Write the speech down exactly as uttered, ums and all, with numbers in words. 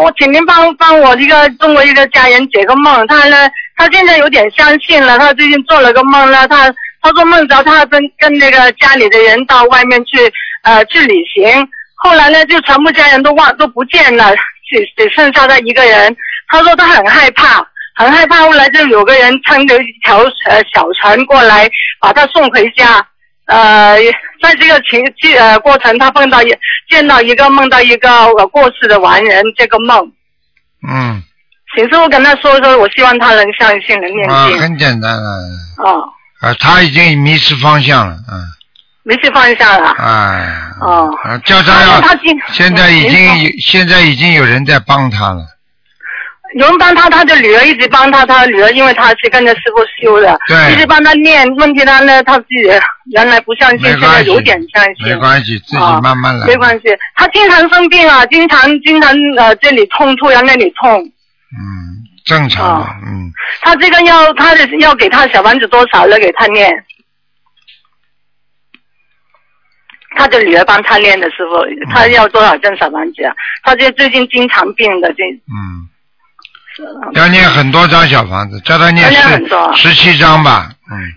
我请您帮帮我一个中国一个家人解个梦，他呢，他现在有点相信了，他最近做了个梦呢，他他说梦着他跟跟那个家里的人到外面去呃去旅行，后来呢就全部家人都忘都不见了，只只剩下他一个人，他说他很害怕。很害怕，后来就有个人撑着一条呃小船过来，把他送回家。呃，在这个情呃过程，他碰到一见到一个梦到一个呃过世的完人，这个梦。 嗯。 请师傅跟他说说，我希望他能相信，能念经。 啊，很简单了。 哦。 啊，他已经迷失方向了，嗯。 迷失方向了。 哎。 哦。 啊，叫他要。 他现在已经现在已经有人在帮他了。 有人帮他，他的女儿一直帮他，他的女儿因为他是跟着师傅修的， 对， 一直帮他念。问题他呢，他自己原来不相信，现在有点相信。 没关系，自己慢慢来。 啊、没关系，他经常生病啊，经常经常呃这里痛，突然那里痛。 嗯，正常的，啊、嗯。 他这个要他的要给他小房子多少了？给他念。他的女儿帮他念的师傅，他要多少张小房子啊？他这十近经常病的这。 嗯。要念很多张小房子，叫他念十十七张吧，嗯。